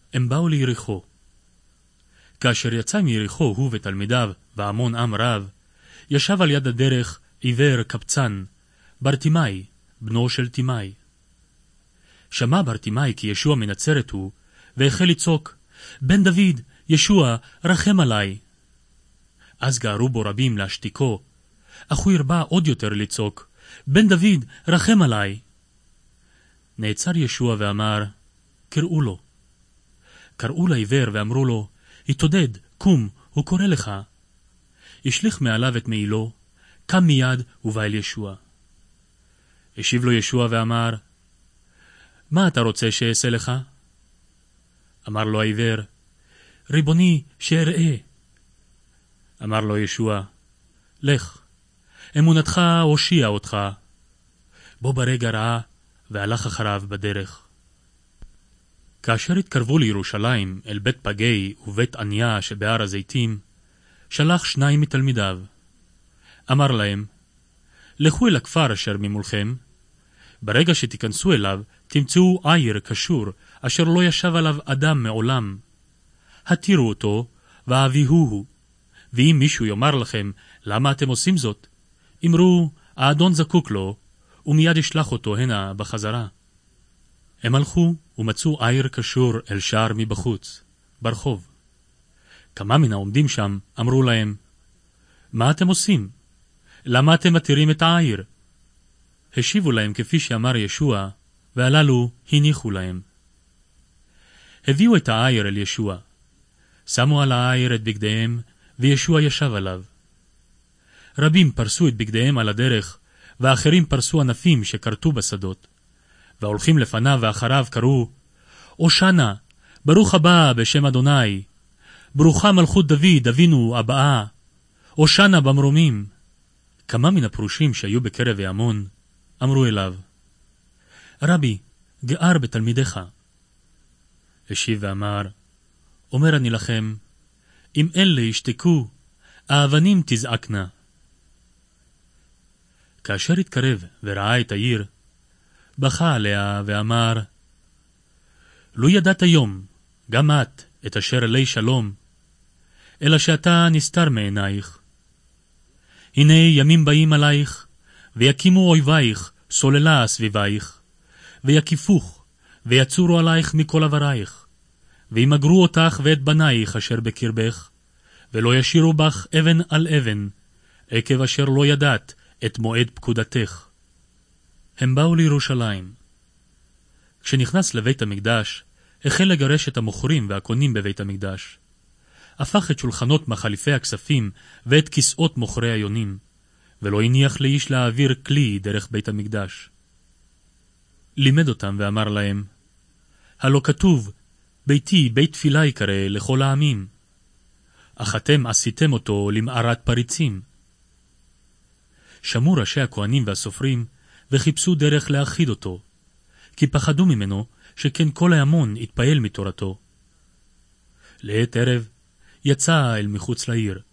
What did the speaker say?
הם באו ליריחו. כאשר יצא מיריחו הוא ותלמידיו והמון עם רב, ישב על יד הדרך עיוור קבצן, ברטימאי, בנו של תימאי. שמע ברטימאי כי ישוע מנצרת הוא, והחל לצעוק, בן דוד, ישוע, רחם עליי. אז גערו בו רבים להשתיקו, אך הוא הרבה עוד יותר לצעוק, בן דוד, רחם עליי. נעצר ישוע ואמר, קראו לו. קראו לעיוור ואמרו לו, התעודד, קום, הוא קורא לך. השליך מעליו את מעילו, קם מיד ובא אל ישוע. השיב לו ישוע ואמר, מה אתה רוצה שאעשה לך? אמר לו העיוור, ריבוני, שאראה. אמר לו ישוע, לך, אמונתך הושיעה אותך. בו ברגע ראה, והלך אחריו בדרך. כאשר התקרבו לירושלים, אל בית פגי ובית עניה שבהר הזיתים, שלח 2 מתלמידיו. אמר להם, לכו אל הכפר אשר ממולכם. ברגע שתיכנסו אליו, תמצאו עיר קשור, אשר לא ישב עליו אדם מעולם. התירו אותו, והביאוהו. ואם מישהו יאמר לכם, למה אתם עושים זאת? אמרו, האדון זקוק לו, ומיד ישלח אותו הנה בחזרה. הם הלכו ומצאו עיר קשור אל שער מבחוץ, ברחוב. כמה מן העומדים שם אמרו להם, מה אתם עושים? למה אתם מתירים את העיר? השיבו להם כפי שאמר ישוע, והללו הניחו להם. הביאו את העיר אל ישוע. שמו על העיר את בגדיהם, וישוע ישב עליו. רבים פרסו את בגדיהם על הדרך, ואחרים פרסו ענפים שקרטו בשדות. והולכים לפניו ואחריו קראו, הושענא, ברוך הבא בשם אדוני, ברוכה מלכות דוד אבינו הבאה, הושענא במרומים. כמה מן הפרושים שהיו בקרב ההמון אמרו אליו, רבי, גער בתלמידיך. השיב ואמר, אומר אני לכם, אם אלה ישתקו, האבנים תזעקנה. כאשר התקרב וראה את העיר, בכה עליה ואמר, לא ידעת היום, גם את, את אשר אלי שלום, אלא שאתה נסתר מעינייך. הנה ימים באים עלייך, ויקימו אויבייך סוללה סביבייך, ויקיפוך, ויצורו עלייך מכל עברייך, וימגרו אותך ואת בנייך אשר בקרבך, ולא ישירו בך אבן על אבן, עקב אשר לא ידעת את מועד פקודתך. הם באו לירושלים. כשנכנס לבית המקדש, החל לגרש את המוכרים והקונים בבית המקדש. הפך את שולחנות מחליפי הכספים ואת כיסאות מוכרי היונים, ולא הניח לאיש להעביר כלי דרך בית המקדש. לימד אותם ואמר להם, הלא כתוב, ביתי בית תפילה יקרא לכל העמים, אך אתם עשיתם אותו למערת פריצים. שמעו ראשי הכהנים והסופרים, וחיפשו דרך להכחיד אותו, כי פחדו ממנו שכן כל ההמון התפעל מתורתו. לעת ערב יצא אל מחוץ לעיר.